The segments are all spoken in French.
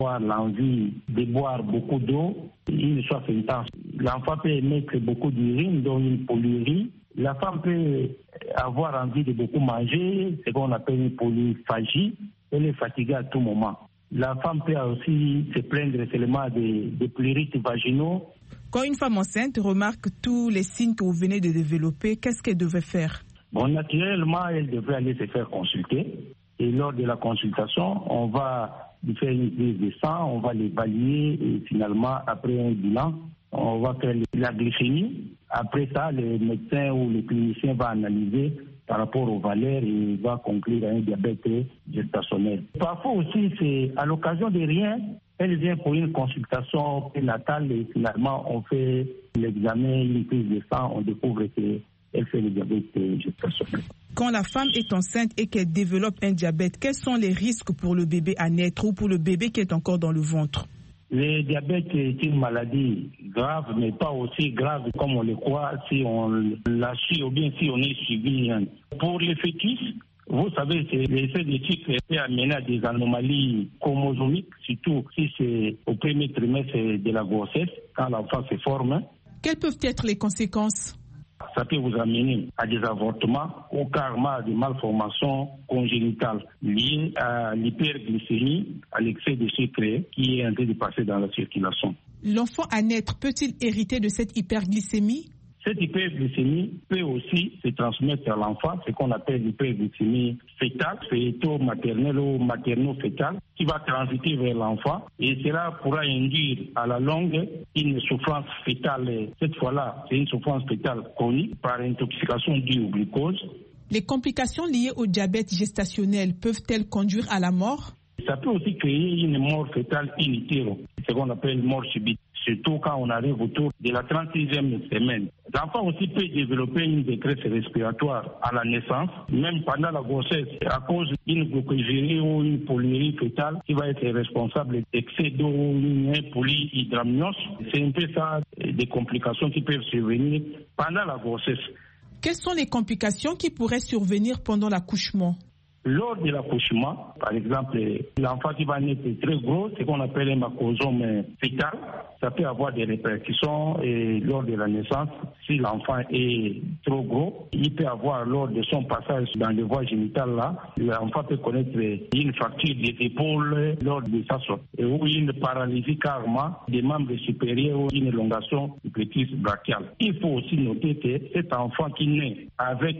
avoir l'envie de boire beaucoup d'eau, une soif intense. L'enfant peut émettre beaucoup d'urine, donc une polyurie. La femme peut avoir envie de beaucoup manger, ce qu'on appelle une polyphagie. Elle est fatiguée à tout moment. La femme peut aussi se plaindre seulement des pleurites vaginaux. Quand une femme enceinte remarque tous les signes que vous venez de développer, qu'est-ce qu'elle devrait faire? Bon, naturellement, elle devrait aller se faire consulter. Et lors de la consultation, on va lui faire une prise de sang, on va l'évaluer et finalement, après un bilan, on va faire la glycémie. Après ça, le médecin ou le clinicien va analyser par rapport aux valeurs et va conclure à un diabète gestationnel. Parfois aussi, c'est à l'occasion de rien, elle vient pour une consultation prénatale et finalement, on fait l'examen, une prise de sang, on découvre qu'elle fait le diabète gestationnel. Quand la femme est enceinte et qu'elle développe un diabète, quels sont les risques pour le bébé à naître ou pour le bébé qui est encore dans le ventre? Le diabète est une maladie grave, mais pas aussi grave comme on le croit si on la suit ou bien si on est suivi. Pour les fœtus, vous savez, l'effet de cycle peut amener à des anomalies chromosomiques, surtout si c'est au premier trimestre de la grossesse, quand l'enfant se forme. Quelles peuvent être les conséquences? Ça peut vous amener à des avortements ou carrément à des malformations congénitales liées à l'hyperglycémie, à l'excès de sucre qui est en train de passer dans la circulation. L'enfant à naître peut-il hériter de cette hyperglycémie? Cette hyperglycémie peut aussi se transmettre à l'enfant, ce qu'on appelle l'hyperglycémie fœtale, fœto-maternelle ou materno-fœtale, qui va transiter vers l'enfant et cela pourra induire à la longue une souffrance fœtale. Cette fois-là, c'est une souffrance fœtale chronique par intoxication due au glucose. Les complications liées au diabète gestationnel peuvent-elles conduire à la mort? Ça peut aussi créer une mort fœtale in utero, ce qu'on appelle mort subite, surtout quand on arrive autour de la 36e semaine. L'enfant aussi peut développer une détresse respiratoire à la naissance, même pendant la grossesse, à cause d'une glucogénie ou une polyurie fœtale qui va être responsable d'excès d'eau ou une polyhydramnios. C'est un peu ça, des complications qui peuvent survenir pendant la grossesse. Quelles sont les complications qui pourraient survenir pendant l'accouchement? Lors de l'accouchement, par exemple, l'enfant qui va naître est très gros, ce qu'on appelle un macrosome fœtal, ça peut avoir des répercussions lors de la naissance. Si l'enfant est trop gros, il peut avoir lors de son passage dans les voies génitales là, l'enfant peut connaître une fracture des épaules lors de sa sortie ou une paralysie carrément des membres supérieurs ou une élongation du plexus brachial. Il faut aussi noter que cet enfant qui naît avec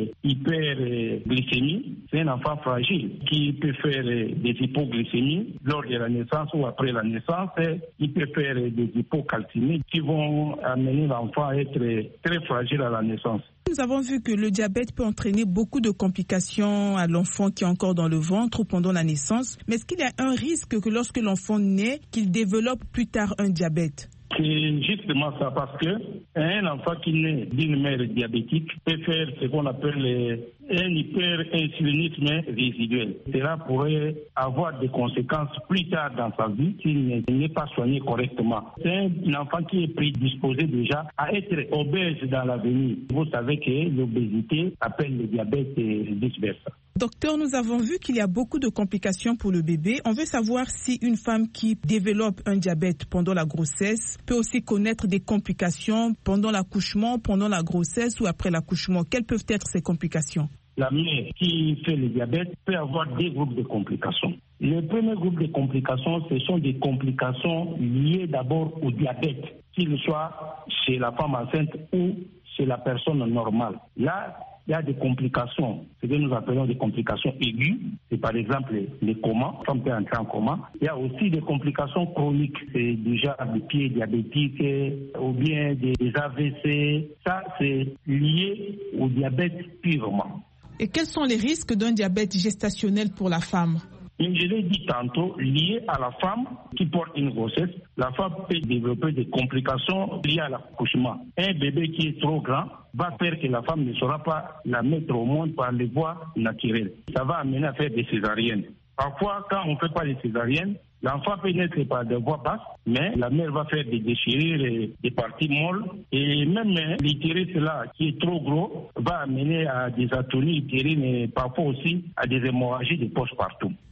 hyperglycémie, c'est un enfant fragile qui peut faire des hypoglycémies lors de la naissance ou après la naissance. Il peut faire des hypocalcémies qui vont amener l'enfant à être très fragile à la naissance. Nous avons vu que le diabète peut entraîner beaucoup de complications à l'enfant qui est encore dans le ventre ou pendant la naissance. Mais est-ce qu'il y a un risque que lorsque l'enfant naît, qu'il développe plus tard un diabète? C'est justement ça, parce que un enfant qui naît d'une mère diabétique peut faire ce qu'on appelle un hyperinsulinisme résiduel. Cela pourrait avoir des conséquences plus tard dans sa vie s'il n'est pas soigné correctement. C'est un enfant qui est prédisposé déjà à être obèse dans l'avenir. Vous savez que l'obésité appelle le diabète et vice-versa. Docteur, nous avons vu qu'il y a beaucoup de complications pour le bébé. On veut savoir si une femme qui développe un diabète pendant la grossesse peut aussi connaître des complications pendant l'accouchement, pendant la grossesse ou après l'accouchement. Quelles peuvent être ces complications? La mère qui fait le diabète peut avoir deux groupes de complications. Le premier groupe de complications, ce sont des complications liées d'abord au diabète, qu'il soit chez la femme enceinte ou chez la personne normale. Là, il y a des complications, ce que nous appelons des complications aiguës. C'est par exemple le coma, la femme peut entrer en coma. Il y a aussi des complications chroniques, c'est déjà des pieds diabétiques ou bien des AVC. Ça, c'est lié au diabète purement. Et quels sont les risques d'un diabète gestationnel pour la femme? Je l'ai dit tantôt, lié à la femme qui porte une grossesse, la femme peut développer des complications liées à l'accouchement. Un bébé qui est trop grand va faire que la femme ne saura pas la mettre au monde par les voies naturelles. Ça va amener à faire des césariennes. Parfois, quand on ne fait pas les césariennes, l'enfant peut naître par des voies basses, mais la mère va faire des déchirures, des parties molles. Et même l'utérus là, qui est trop gros, va amener à des atonies utérines et parfois aussi à des hémorragies de poche partout.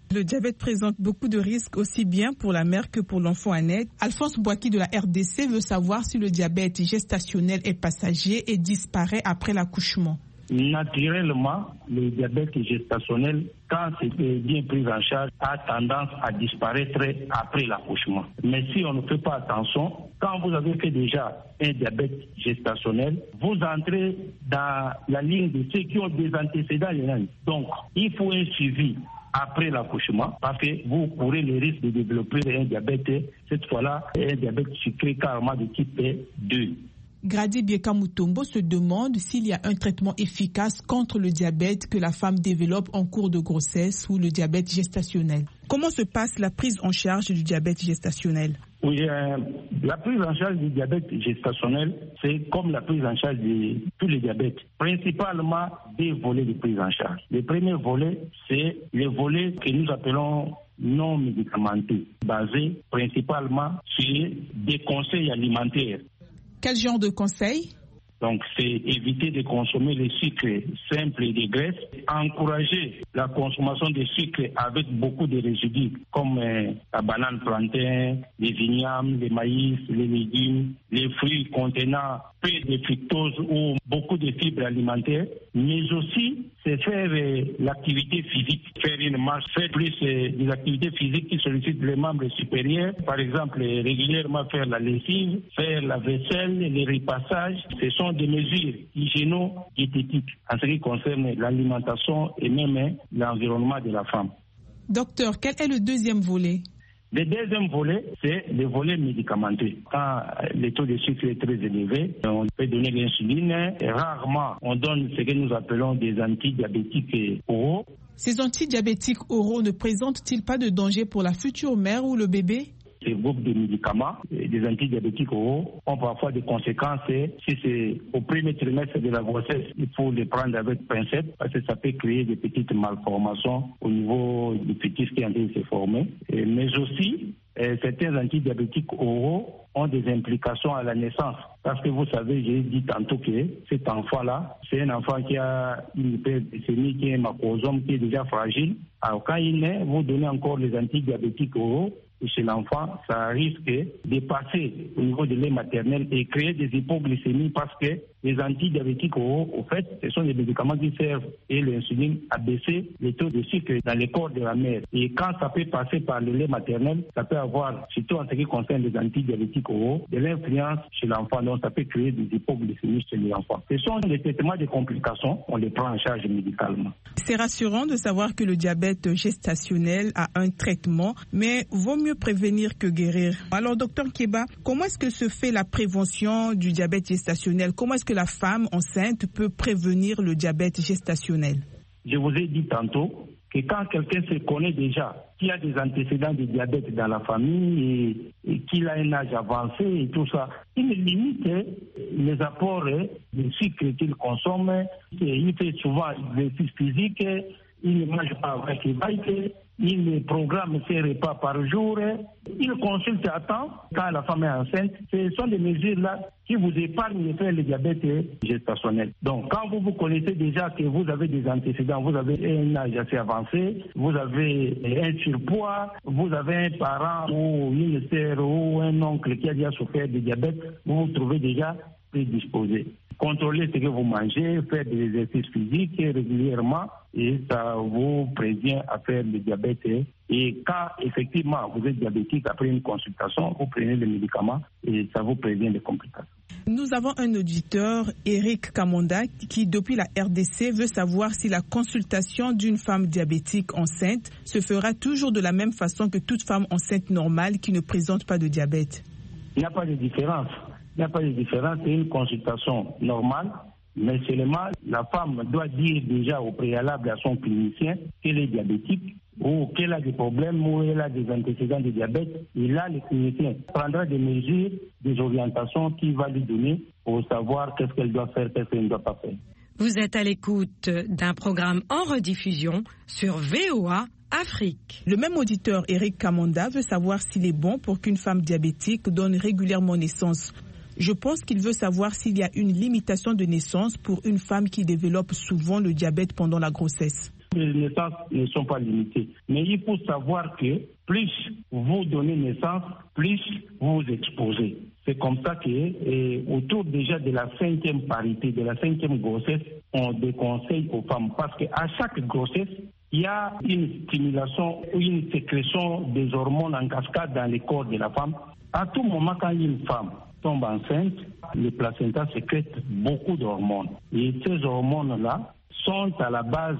Le diabète présente beaucoup de risques aussi bien pour la mère que pour l'enfant à naître. Alphonse Boaki de la RDC veut savoir si le diabète gestationnel est passager et disparaît après l'accouchement. Naturellement, le diabète gestationnel, quand c'est bien pris en charge, a tendance à disparaître après l'accouchement. Mais si on ne fait pas attention, quand vous avez fait déjà un diabète gestationnel, vous entrez dans la ligne de ceux qui ont des antécédents. Donc, il faut un suivi après l'accouchement, parce que vous courez le risque de développer un diabète, cette fois-là, un diabète sucré carrément de type 2. Grady Bieka-Mutombo se demande s'il y a un traitement efficace contre le diabète que la femme développe en cours de grossesse ou le diabète gestationnel. Comment se passe la prise en charge du diabète gestationnel? Oui, la prise en charge du diabète gestationnel, c'est comme la prise en charge de tous les diabètes. Principalement des volets de prise en charge. Le premier volet, c'est le volet que nous appelons non médicamenteux, basé principalement sur des conseils alimentaires. Quel genre de conseils? Donc, c'est éviter de consommer les sucres simples et des graisses, encourager la consommation de sucres avec beaucoup de résidus, comme la banane plantain, les vignames, les maïs, les légumes, les fruits contenant peu de fructose ou beaucoup de fibres alimentaires, mais aussi c'est faire l'activité physique, faire une marche, faire plus des activités physiques qui sollicitent les membres supérieurs, par exemple régulièrement faire la lessive, faire la vaisselle, les repassages. Ce sont des mesures hygiéno-diététiques en ce qui concerne l'alimentation et même l'environnement de la femme. Docteur, quel est le deuxième volet? Le deuxième volet, c'est le volet médicamenteux. Quand le taux de sucre est très élevé, on peut donner l'insuline. Rarement, on donne ce que nous appelons des antidiabétiques oraux. Ces antidiabétiques oraux ne présentent-ils pas de danger pour la future mère ou le bébé? Ces groupes de médicaments, des antidiabétiques oraux, ont parfois des conséquences. Si c'est au premier trimestre de la grossesse, il faut les prendre avec pincette parce que ça peut créer des petites malformations au niveau du fœtus qui est en train de se former. Mais aussi, certains antidiabétiques oraux ont des implications à la naissance. Parce que vous savez, j'ai dit tantôt que cet enfant-là, c'est un enfant qui a une hyperglycémie, qui est un macrosome, qui est déjà fragile. Alors quand il naît, vous donnez encore les antidiabétiques oraux. Et chez l'enfant, ça risque de passer au niveau de lait maternel et créer des hypoglycémies parce que les antidiabétiques oraux, au fait, ce sont des médicaments qui servent et l'insuline à baisser les taux de sucre dans le corps de la mère. Et quand ça peut passer par le lait maternel, ça peut avoir, surtout en ce qui concerne les antidiabétiques oraux, de l'influence chez l'enfant. Donc ça peut créer des hypoglycémies chez l'enfant. Ce sont des traitements de complications, on les prend en charge médicalement. C'est rassurant de savoir que le diabète gestationnel a un traitement, mais vaut mieux prévenir que guérir. Alors, docteur Keba, comment est-ce que se fait la prévention du diabète gestationnel? Comment est-ce que la femme enceinte peut prévenir le diabète gestationnel? Je vous ai dit tantôt que quand quelqu'un se connaît déjà, qu'il a des antécédents de diabète dans la famille et qu'il a un âge avancé et tout ça, il limite les apports de sucre qu'il consomme, il fait souvent l'exercice physique, il ne mange pas avec les bikes, il programme ses repas par jour, il consulte à temps quand la femme est enceinte. Ce sont des mesures-là qui vous épargnent de faire le diabète gestationnel. Donc, quand vous connaissez déjà que vous avez des antécédents, vous avez un âge assez avancé, vous avez un surpoids, vous avez un parent ou une sœur ou un oncle qui a déjà souffert de diabète, vous vous trouvez déjà prédisposé. Contrôlez ce que vous mangez, faire des exercices physiques régulièrement et ça vous prévient à faire le diabète. Et quand effectivement vous êtes diabétique, après une consultation, vous prenez les médicaments et ça vous prévient des complications. Nous avons un auditeur, Eric Kamonda, qui depuis la RDC veut savoir si la consultation d'une femme diabétique enceinte se fera toujours de la même façon que toute femme enceinte normale qui ne présente pas de diabète. Il n'y a pas de différence. Il n'y a pas de différence, c'est une consultation normale, mais seulement la femme doit dire déjà au préalable à son clinicien qu'elle est diabétique ou qu'elle a des problèmes ou elle a des antécédents de diabète. Et là, le clinicien prendra des mesures, des orientations qu'il va lui donner pour savoir qu'est-ce qu'elle doit faire, qu'est-ce qu'elle ne doit pas faire. Vous êtes à l'écoute d'un programme en rediffusion sur VOA Afrique. Le même auditeur, Eric Kamonda, veut savoir s'il est bon pour qu'une femme diabétique donne régulièrement naissance. Je pense qu'il veut savoir s'il y a une limitation de naissance pour une femme qui développe souvent le diabète pendant la grossesse. Les naissances ne sont pas limitées. Mais il faut savoir que plus vous donnez naissance, plus vous vous exposez. C'est comme ça que, autour déjà de la 5e parité, de la 5e grossesse, on déconseille aux femmes. Parce qu'à chaque grossesse, il y a une stimulation ou une sécrétion des hormones en cascade dans le corps de la femme. À tout moment, quand une femme tombe enceinte, le placenta sécrète beaucoup d'hormones. Et ces hormones-là sont à la base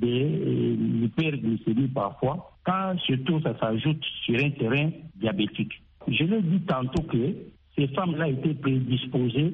de l'hyperglycémie parfois, quand surtout ça s'ajoute sur un terrain diabétique. Je l'ai dit tantôt que ces femmes-là étaient prédisposées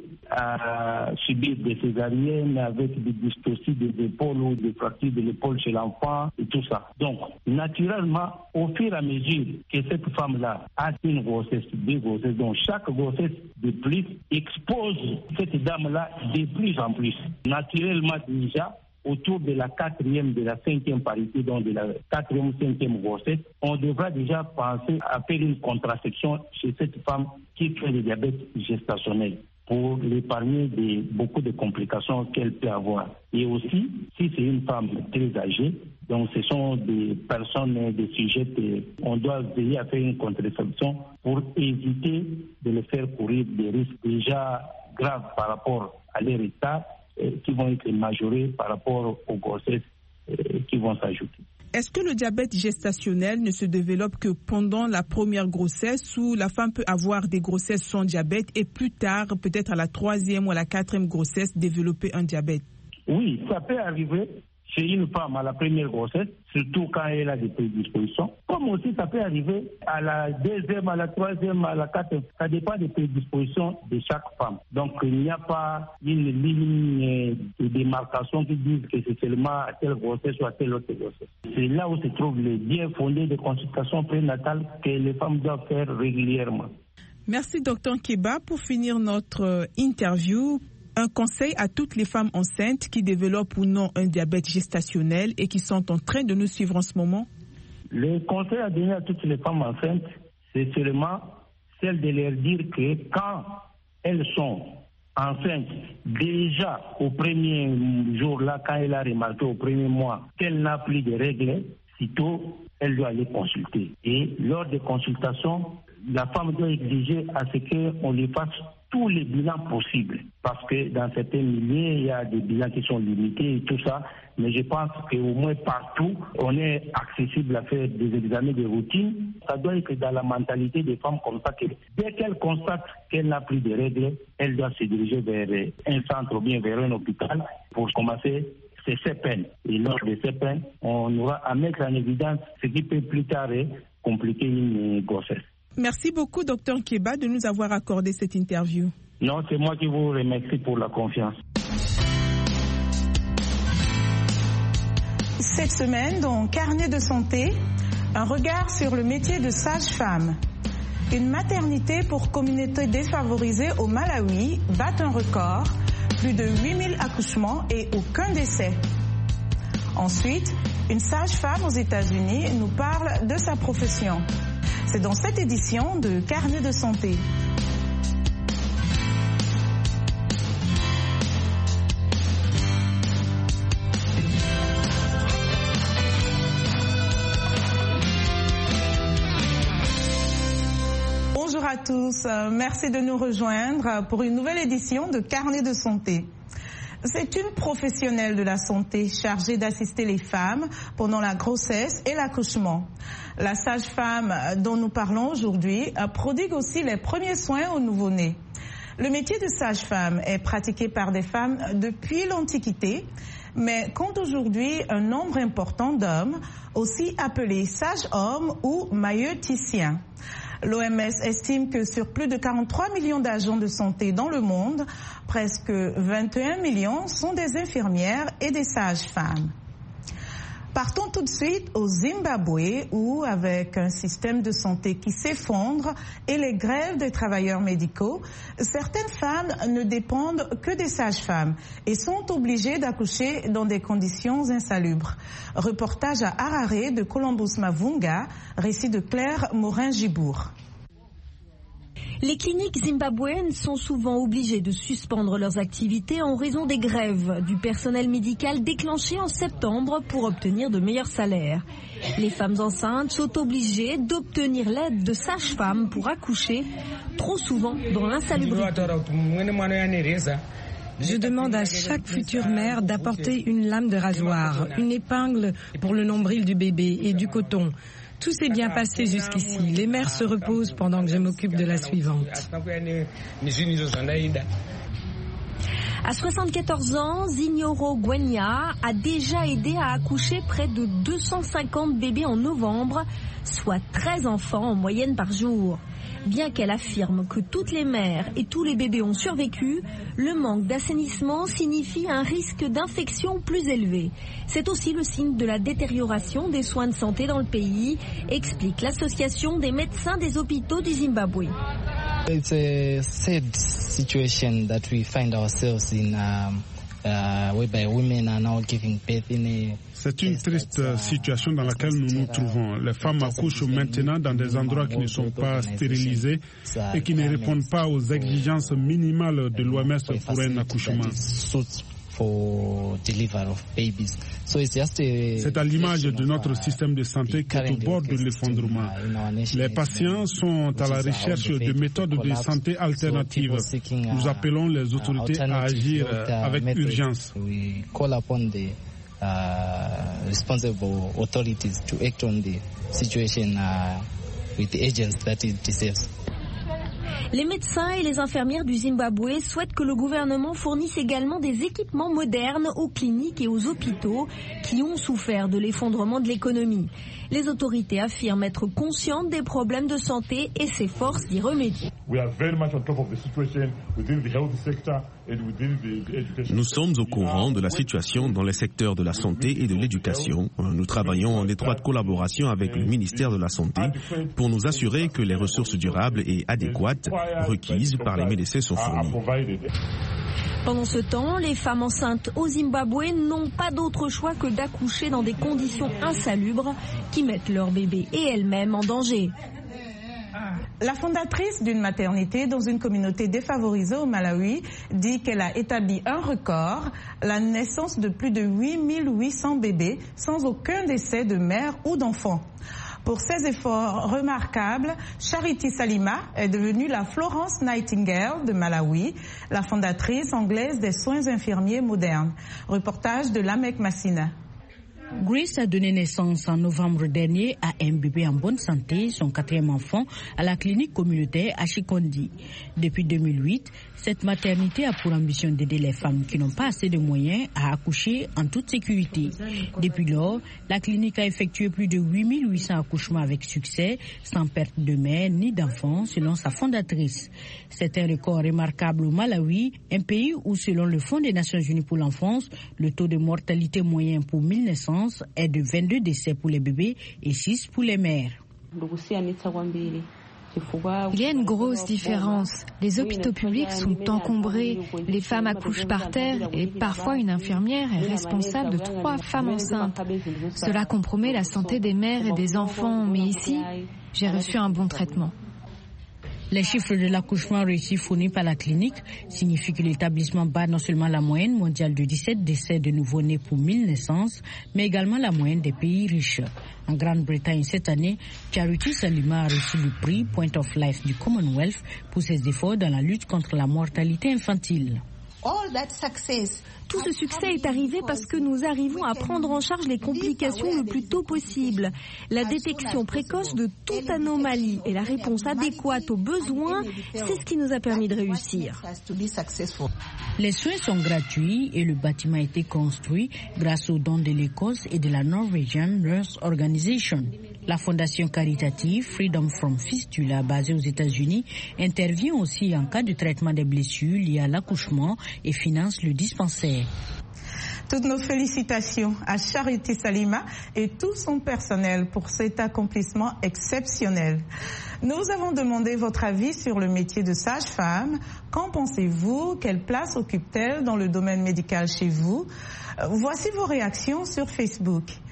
à subir des césariennes avec des dystocies des épaules ou des fractures de l'épaule chez l'enfant et tout ça. Donc, naturellement, au fur et à mesure que cette femme-là a une grossesse, 2 grossesses, donc chaque grossesse de plus expose cette dame-là de plus en plus. Naturellement déjà, autour de la 4e, de la 5e parité, donc de la 4e ou 5e grossesse, on devra déjà penser à faire une contraception chez cette femme qui fait le diabète gestationnel pour l'épargner de beaucoup de complications qu'elle peut avoir. Et aussi, si c'est une femme très âgée, donc ce sont des personnes, des sujets qu'on doit veiller à faire une contraception pour éviter de les faire courir des risques déjà graves par rapport à leur état, qui vont être majorés par rapport aux grossesses qui vont s'ajouter. Est-ce que le diabète gestationnel ne se développe que pendant la première grossesse ou la femme peut avoir des grossesses sans diabète et plus tard, peut-être à la 3e ou à la 4e grossesse, développer un diabète? Oui, ça peut arriver chez une femme à la première grossesse, surtout quand elle a des prédispositions. Comme aussi ça peut arriver à la 2e, à la 3e, à la 4e. Ça dépend des prédispositions de chaque femme. Donc il n'y a pas une ligne de démarcation qui dise que c'est seulement à telle grossesse ou à telle autre grossesse. C'est là où se trouve le bien fondé de consultation prénatale que les femmes doivent faire régulièrement. Merci Dr Keba. Pour finir notre interview, un conseil à toutes les femmes enceintes qui développent ou non un diabète gestationnel et qui sont en train de nous suivre en ce moment? Le conseil à donner à toutes les femmes enceintes, c'est seulement celle de leur dire que quand elles sont enceintes, déjà au premier jour, là, quand elle a remarqué au premier mois qu'elle n'a plus de règles, sitôt, elle doit aller consulter. Et lors des consultations, la femme doit exiger à ce qu'on lui fasse tous les bilans possibles. Parce que dans certains milieux, il y a des bilans qui sont limités et tout ça. Mais je pense qu'au moins partout, on est accessible à faire des examens de routine. Ça doit être dans la mentalité des femmes comme ça que dès qu'elle constate qu'elle n'a plus de règles, elle doit se diriger vers un centre ou bien vers un hôpital pour commencer ses CPN. Et lors de CPN, on aura à mettre en évidence ce qui peut plus tard compliquer une grossesse. Merci beaucoup, Dr Keba, de nous avoir accordé cette interview. Non, c'est moi qui vous remercie pour la confiance. Cette semaine, dans Carnet de santé, un regard sur le métier de sage-femme. Une maternité pour communauté défavorisée au Malawi bat un record, plus de 8000 accouchements et aucun décès. Ensuite, une sage-femme aux États-Unis nous parle de sa profession. C'est dans cette édition de Carnet de santé. Bonjour à tous, merci de nous rejoindre pour une nouvelle édition de Carnet de santé. C'est une professionnelle de la santé chargée d'assister les femmes pendant la grossesse et l'accouchement. La sage-femme dont nous parlons aujourd'hui prodigue aussi les premiers soins aux nouveau-nés. Le métier de sage-femme est pratiqué par des femmes depuis l'Antiquité, mais compte aujourd'hui un nombre important d'hommes, aussi appelés sages-hommes ou maïeuticiens. L'OMS estime que sur plus de 43 millions d'agents de santé dans le monde, presque 21 millions sont des infirmières et des sages-femmes. Partons tout de suite au Zimbabwe où, avec un système de santé qui s'effondre et les grèves des travailleurs médicaux, certaines femmes ne dépendent que des sages-femmes et sont obligées d'accoucher dans des conditions insalubres. Reportage à Harare de Columbus Mavunga, récit de Claire Morin-Gibourg. Les cliniques zimbabwéennes sont souvent obligées de suspendre leurs activités en raison des grèves du personnel médical déclenchées en septembre pour obtenir de meilleurs salaires. Les femmes enceintes sont obligées d'obtenir l'aide de sages-femmes pour accoucher, trop souvent dans l'insalubrité. Je demande à chaque future mère d'apporter une lame de rasoir, une épingle pour le nombril du bébé et du coton. Tout s'est bien passé jusqu'ici. Les mères se reposent pendant que je m'occupe de la suivante. À 74 ans, Zignoro Gwenya a déjà aidé à accoucher près de 250 bébés en novembre, soit 13 enfants en moyenne par jour. Bien qu'elle affirme que toutes les mères et tous les bébés ont survécu, le manque d'assainissement signifie un risque d'infection plus élevé. C'est aussi le signe de la détérioration des soins de santé dans le pays, explique l'association des médecins des hôpitaux du Zimbabwe. It's a sad situation that we find ourselves in, whereby women are now giving birth in a... C'est une triste situation dans laquelle nous nous trouvons. Les femmes accouchent maintenant dans des endroits qui ne sont pas stérilisés et qui ne répondent pas aux exigences minimales de l'OMS pour un accouchement. C'est à l'image de notre système de santé qui est au bord de l'effondrement. Les patients sont à la recherche de méthodes de santé alternatives. Nous appelons les autorités à agir avec urgence. Responsible authorities to act on the situation with the agents that it deserves. Les médecins et les infirmières du Zimbabwe souhaitent que le gouvernement fournisse également des équipements modernes aux cliniques et aux hôpitaux qui ont souffert de l'effondrement de l'économie. Les autorités affirment être conscientes des problèmes de santé et s'efforcent d'y remédier. Nous sommes au courant de la situation dans les secteurs de la santé et de l'éducation. Nous travaillons en étroite collaboration avec le ministère de la Santé pour nous assurer que les ressources durables et adéquates requises par les médecins sont fournies. Pendant ce temps, les femmes enceintes au Zimbabwe n'ont pas d'autre choix que d'accoucher dans des conditions insalubres qui mettent leur bébé et elles-mêmes en danger. La fondatrice d'une maternité dans une communauté défavorisée au Malawi dit qu'elle a établi un record, la naissance de plus de 8800 bébés sans aucun décès de mère ou d'enfant. Pour ses efforts remarquables, Charity Salima est devenue la Florence Nightingale de Malawi, la fondatrice anglaise des soins infirmiers modernes. Reportage de Lamek Massina. Grace a donné naissance en novembre dernier à un bébé en bonne santé, son 4e enfant, à la clinique communautaire à Chikondi. Depuis 2008, cette maternité a pour ambition d'aider les femmes qui n'ont pas assez de moyens à accoucher en toute sécurité. Depuis lors, la clinique a effectué plus de 8800 accouchements avec succès, sans perte de mère ni d'enfant, selon sa fondatrice. C'est un record remarquable au Malawi, un pays où, selon le Fonds des Nations Unies pour l'enfance, le taux de mortalité moyen pour 1000 naissances est de 22 décès pour les bébés et 6 pour les mères. Il y a une grosse différence. Les hôpitaux publics sont encombrés, les femmes accouchent par terre et parfois une infirmière est responsable de 3 femmes enceintes. Cela compromet la santé des mères et des enfants, mais ici, j'ai reçu un bon traitement. Les chiffres de l'accouchement réussi fournis par la clinique signifient que l'établissement bat non seulement la moyenne mondiale de 17 décès de nouveau-nés pour 1000 naissances, mais également la moyenne des pays riches. En Grande-Bretagne cette année, Charity Salima a reçu le prix Point of Life du Commonwealth pour ses efforts dans la lutte contre la mortalité infantile. Tout ce succès est arrivé parce que nous arrivons à prendre en charge les complications le plus tôt possible. La détection précoce de toute anomalie et la réponse adéquate aux besoins, c'est ce qui nous a permis de réussir. Les soins sont gratuits et le bâtiment a été construit grâce aux dons de l'Écosse et de la Norwegian Nurse Organization. La fondation caritative Freedom from Fistula, basée aux États-Unis, intervient aussi en cas de traitement des blessures liées à l'accouchement et finance le dispensaire. Toutes nos félicitations à Charity Salima et tout son personnel pour cet accomplissement exceptionnel. Nous avons demandé votre avis sur le métier de sage-femme. Qu'en pensez-vous? Quelle place occupe-t-elle dans le domaine médical chez vous? Voici vos réactions sur Facebook.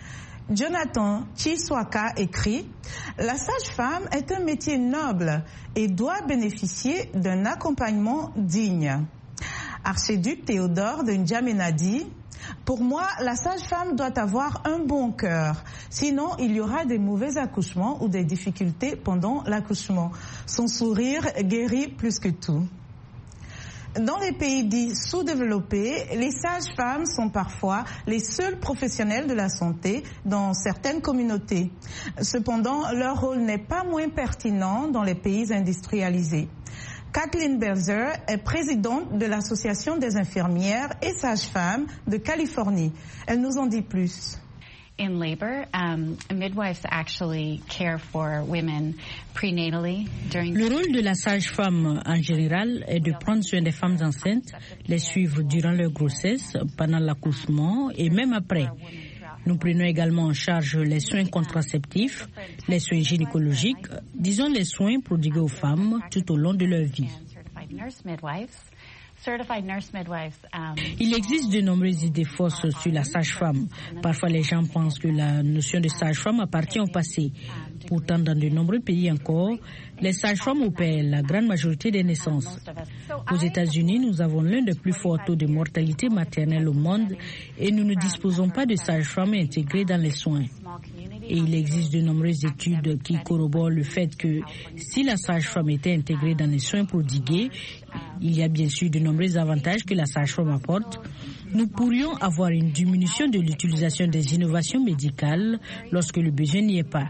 Jonathan Chiswaka écrit « La sage-femme est un métier noble et doit bénéficier d'un accompagnement digne. » Archiduc Théodore de N'Djamena dit « Pour moi, la sage-femme doit avoir un bon cœur. Sinon, il y aura des mauvais accouchements ou des difficultés pendant l'accouchement. Son sourire guérit plus que tout. » Dans les pays dits sous-développés, les sages-femmes sont parfois les seuls professionnels de la santé dans certaines communautés. Cependant, leur rôle n'est pas moins pertinent dans les pays industrialisés. Kathleen Belzer est présidente de l'Association des infirmières et sages-femmes de Californie. Elle nous en dit plus. In labor, midwives actually care for women prenatally during. Le rôle de la sage-femme en général est de prendre soin des femmes enceintes, les suivre durant leur grossesse, pendant l'accouchement et même après. Nous prenons également en charge les soins contraceptifs, les soins gynécologiques, disons les soins prodigués aux femmes tout au long de leur vie. Il existe de nombreuses idées fausses sur la sage-femme. Parfois, les gens pensent que la notion de sage-femme appartient au passé. Pourtant, dans de nombreux pays encore, les sages-femmes opèrent la grande majorité des naissances. Aux États-Unis, nous avons l'un des plus forts taux de mortalité maternelle au monde et nous ne disposons pas de sages-femmes intégrées dans les soins. Et il existe de nombreuses études qui corroborent le fait que si la sage-femme était intégrée dans les soins prodigués, il y a bien sûr de nombreux avantages que la sage-femme apporte. Nous pourrions avoir une diminution de l'utilisation des innovations médicales lorsque le besoin n'y est pas.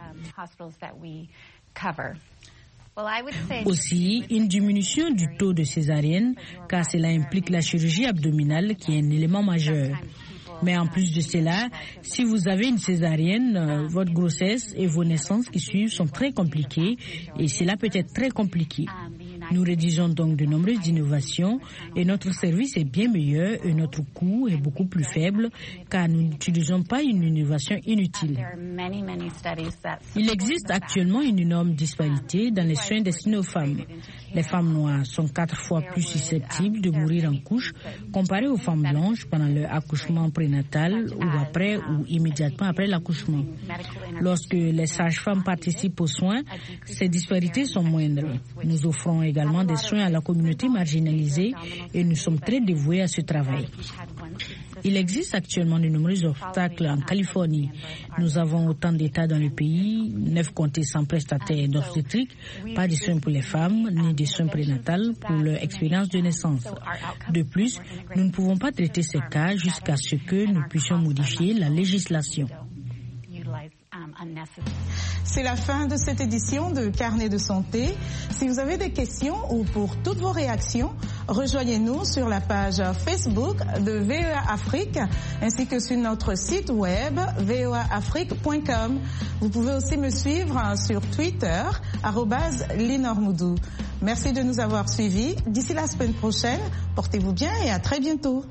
Aussi, une diminution du taux de césarienne, car cela implique la chirurgie abdominale qui est un élément majeur. Mais en plus de cela, si vous avez une césarienne, votre grossesse et vos naissances qui suivent sont très compliquées et cela peut être très compliqué. Nous rédigeons donc de nombreuses innovations et notre service est bien meilleur et notre coût est beaucoup plus faible car nous n'utilisons pas une innovation inutile. Il existe actuellement une énorme disparité dans les soins destinés aux femmes. Les femmes noires sont 4 fois plus susceptibles de mourir en couche comparées aux femmes blanches pendant leur accouchement prénatal ou après ou immédiatement après l'accouchement. Lorsque les sages-femmes participent aux soins, ces disparités sont moindres. Nous offrons également des soins à la communauté marginalisée et nous sommes très dévoués à ce travail. Il existe actuellement de nombreux obstacles en Californie. Nous avons autant d'États dans le pays, 9 comtés sans prestataires d'obstétrique, pas de soins pour les femmes, ni de soins prénatales pour leur expérience de naissance. De plus, nous ne pouvons pas traiter ces cas jusqu'à ce que nous puissions modifier la législation. C'est la fin de cette édition de Carnet de santé. Si vous avez des questions ou pour toutes vos réactions, rejoignez-nous sur la page Facebook de VOA Afrique ainsi que sur notre site web voaafrique.com. Vous pouvez aussi me suivre sur Twitter @linormoudou. Merci de nous avoir suivis. D'ici la semaine prochaine, portez-vous bien et à très bientôt.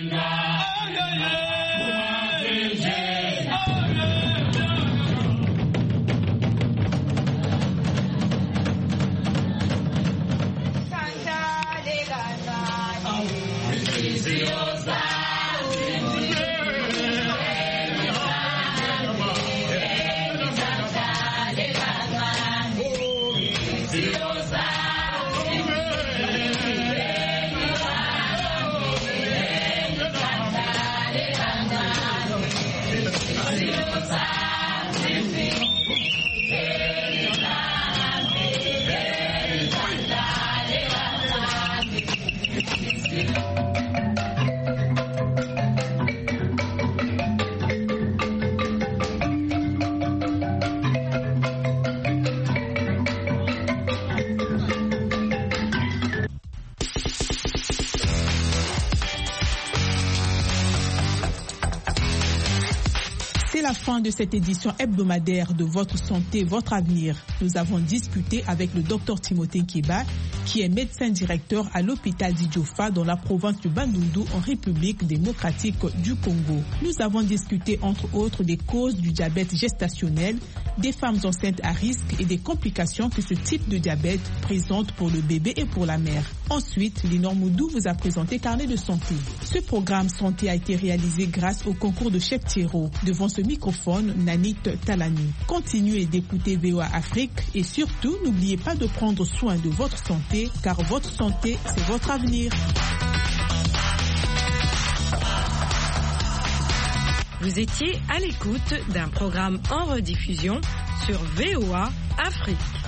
La fin de cette édition hebdomadaire de Votre Santé, Votre Avenir. Nous avons discuté avec le Dr Timothée Kiba, qui est médecin directeur à l'hôpital d'Idjofa dans la province du Bandundu en République démocratique du Congo. Nous avons discuté entre autres des causes du diabète gestationnel, des femmes enceintes à risque et des complications que ce type de diabète présente pour le bébé et pour la mère. Ensuite, Linor Moudou vous a présenté Carnet de santé. Ce programme santé a été réalisé grâce au concours de Chef Thierry. Devant ce micro, microphone, Nanit Talani. Continuez d'écouter VOA Afrique et surtout, n'oubliez pas de prendre soin de votre santé, car votre santé, c'est votre avenir. Vous étiez à l'écoute d'un programme en rediffusion sur VOA Afrique.